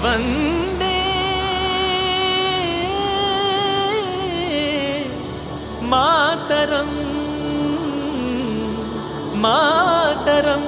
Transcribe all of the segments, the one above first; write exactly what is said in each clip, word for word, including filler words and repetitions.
ವಂದೇ ಮಾತರಂ ಮಾತರಂ.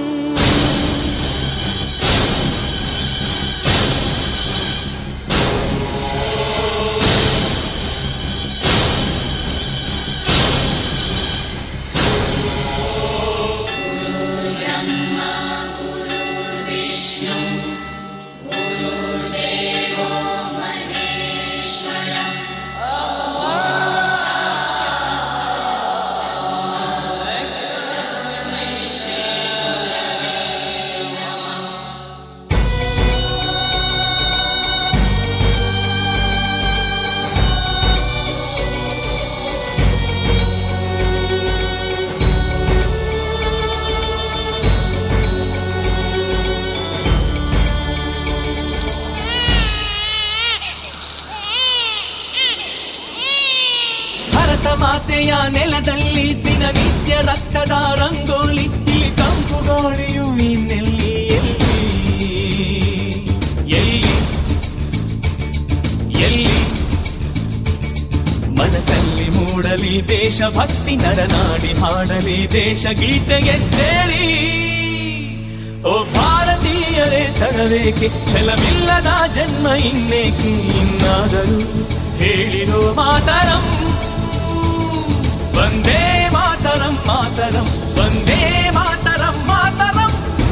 ಮಾತೆಯ ನೆಲದಲ್ಲಿ ದಿನನಿತ್ಯ ರಕ್ತದ ರಂಗೋಲಿ, ಇಲ್ಲಿ ತಂಪು ಗಾಳಿಯು ಇನ್ನೆಲ್ಲಿ ಎಲ್ಲಿ ಎಲ್ಲಿ ಎಲ್ಲಿ ಮನಸ್ಸಲ್ಲಿ ಮೂಡಲಿ ದೇಶಭಕ್ತಿ, ನರನಾಡಿ ಹಾಡಲಿ ದೇಶ ಗೀತೆ ಎದ್ದೇಳಿ. ಓ ಭಾರತೀಯರೇ ತಡವೇಕೆ, ಛಲವಿಲ್ಲದ ಜನ್ಮ ಇನ್ನೇಕೆ, ಇನ್ನಾದರೂ ಹೇಳಿರೋ ಮಾತರಂ ವಂದೇ ಮಾತರಂ ಮಾತರಂ ವಂದೇ ಮಾತರಂ ಮಾತರಂ.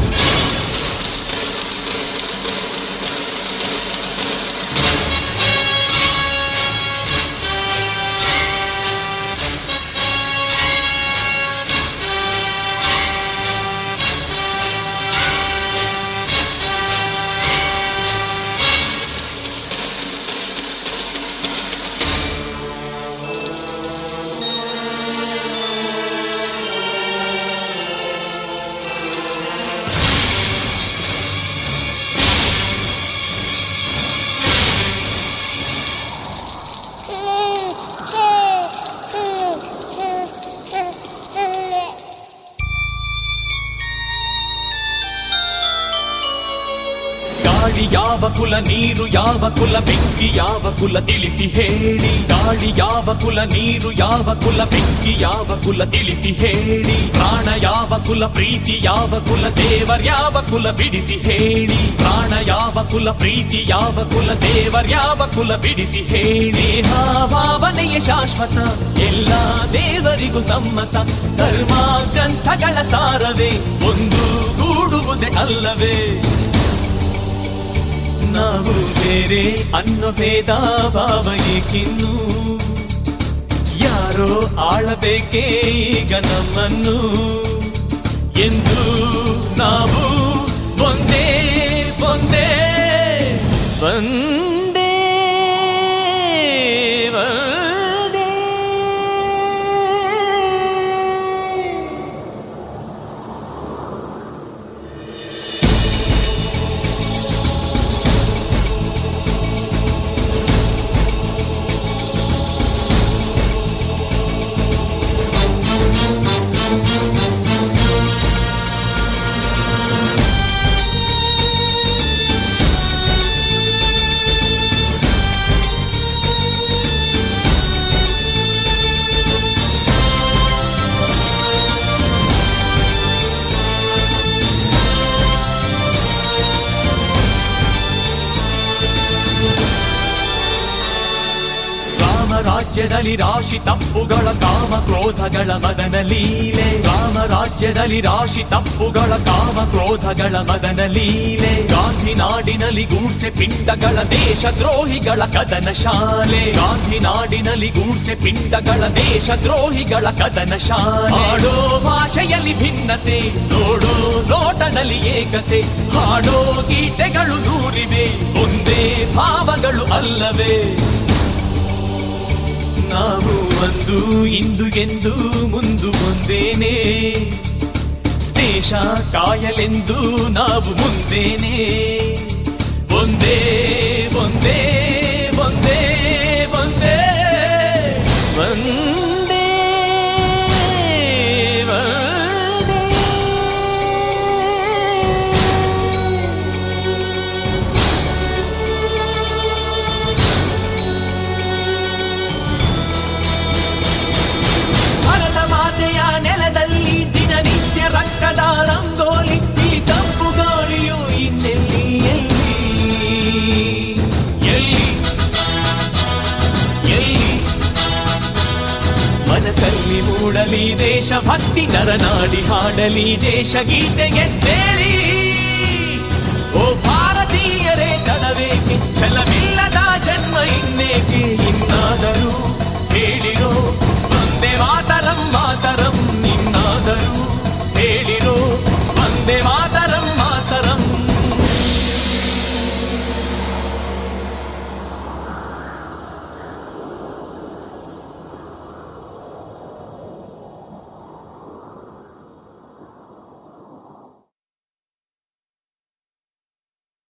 ಗಾಳಿ ಯಾವ ಕುಲ, ನೀರು ಯಾವ ಕುಲ, ಬೆಂಕಿ ಯಾವ ಕುಲ ತಿಳಿಸಿ ಹೇಳಿ. ಗಾಳಿ ಯಾವ ಕುಲ, ನೀರು ಯಾವ ಕುಲ, ಬೆಂಕಿ ಯಾವ ಕುಲ ತಿಳಿಸಿ ಹೇಳಿ. ಪ್ರಾಣ ಯಾವ ಕುಲ, ಪ್ರೀತಿ ಯಾವ ಕುಲ, ದೇವರ್ಯಾವ ಕುಲ ಬಿಡಿಸಿ ಹೇಳಿ. ಪ್ರಾಣ ಯಾವ ಕುಲ, ಪ್ರೀತಿ ಯಾವ ಕುಲ, ದೇವರ್ಯಾವ ಕುಲ ಬಿಡಿಸಿ ಹೇಳಿ. ಹಾ ಭಾವನೆಯ ಶಾಶ್ವತ, ಎಲ್ಲ ದೇವರಿಗೂ ಸಮ್ಮತ. ಧರ್ಮ ಗ್ರಂಥಗಳ ಸಾರವೇ ಒಂದು ಗೂಡುವುದೇ ಅಲ್ಲವೇ. ನಾವು ಬೇರೆ ಅನ್ನೋ ಭೇದ ಭಾವ ಏಕಿನ್ನು, ಯಾರೋ ಆಳಬೇಕೇ ಈಗ ನಮ್ಮನ್ನು ಎಂದು. ನಾವು ಒಂದೇ ಒಂದೇ ಒಂದೇ ಒಂದೇ. ರಾಜ್ಯದಲ್ಲಿ ರಾಶಿ ತಪ್ಪುಗಳ, ಕಾಮ ಕ್ರೋಧಗಳ ಮದನ ಲೀಲೆ. ರಾಮ ರಾಜ್ಯದಲ್ಲಿ ರಾಶಿ ತಪ್ಪುಗಳ, ಕಾಮ ಕ್ರೋಧಗಳ ಮದನ ಲೀಲೆ. ಗಾಂಧಿ ನಾಡಿನಲ್ಲಿ ಗೂಡ್ಸೆ ಪಿಂಡಗಳ, ದೇಶ ದ್ರೋಹಿಗಳ ಕದನ ಶಾಲೆ. ಗಾಂಧಿ ನಾಡಿನಲ್ಲಿ ಗೂಡ್ಸೆ ಪಿಂಡಗಳ, ದೇಶ ದ್ರೋಹಿಗಳ ಕದನ ಶಾಲೆ. ಹಾಡೋ ಭಾಷೆಯಲ್ಲಿ ಭಿನ್ನತೆ, ನೋಡೋ ನೋಟದಲ್ಲಿ ಏಕತೆ. ಹಾಡೋ ಗೀತೆಗಳು ನೂರಿವೆ, ಒಂದೇ ಭಾವಗಳು ಅಲ್ಲವೇ. ನಾವು ಒಂದು ಇಂದು ಎಂದು ಮುಂದು ಒಂದೇನೆ, ದೇಶ ಕಾಯಲೆಂದು ನಾವು ಮುಂದೇನೆ. ಒಂದೇ ಒಂದೇ ಒಂದೇ ಒಂದೇ ಒಂದೇ ಒಂದೇ. ನರನಾಡಿ ಹಾಡಲಿ ದೇಶಗೀತೆ ಎದ್ದೇಳಿ.